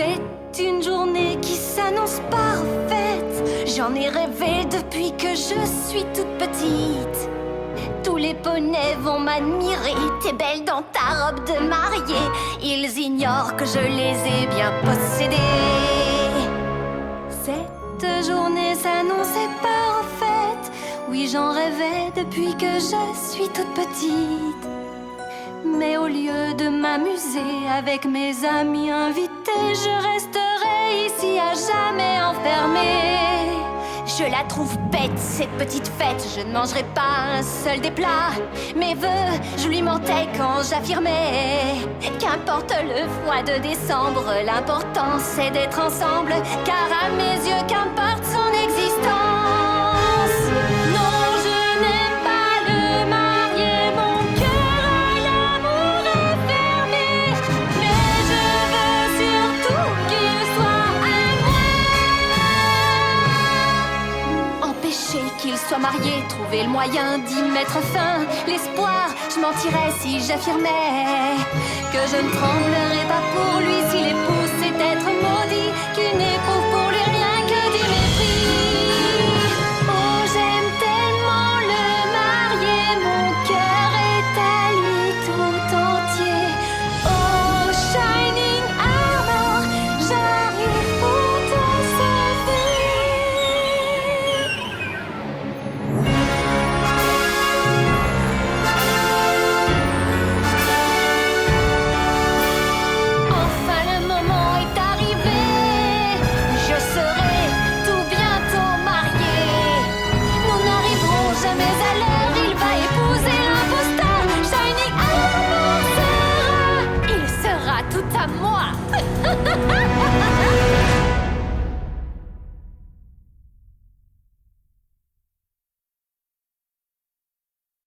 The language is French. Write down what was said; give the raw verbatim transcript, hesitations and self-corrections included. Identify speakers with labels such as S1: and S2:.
S1: C'est une journée qui s'annonce parfaite. J'en ai rêvé depuis que je suis toute petite. Tous les poneys vont m'admirer. T'es belle dans ta robe de mariée. Ils ignorent que je les ai bien possédés. Cette journée s'annonçait parfaite. Oui, j'en rêvais depuis que je suis toute petite. Mais au lieu de m'amuser avec mes amis invités, je resterai ici à jamais enfermée. Je la trouve bête, cette petite fête. Je ne mangerai pas un seul des plats. Mes vœux, je lui mentais quand j'affirmais qu'importe le mois de décembre, l'important c'est d'être ensemble. Car à mes yeux, qu'importe son existence. Non, je n'aime pas le marié. Mon cœur à l'amour est fermé. Mais je veux surtout qu'il soit à moi. Empêcher qu'il soit marié, trouver le moyen d'y mettre fin. L'espoir, je mentirais si j'affirmais que je ne tremblerais pas pour lui si l'époux c'est être maudit, qu'il n'éprouve pour lui rien que du mépris. Oh, j'aime tellement le marié, mon cœur est à lui tout entier. Oh, Shining Armor, j'arrive pour te sauver. Enfin le moment est arrivé. Je serai tout bientôt mariée. Nous n'arriverons jamais à l'heure. Il va épouser l'imposteur. Shining Armor sera, il sera tout à moi.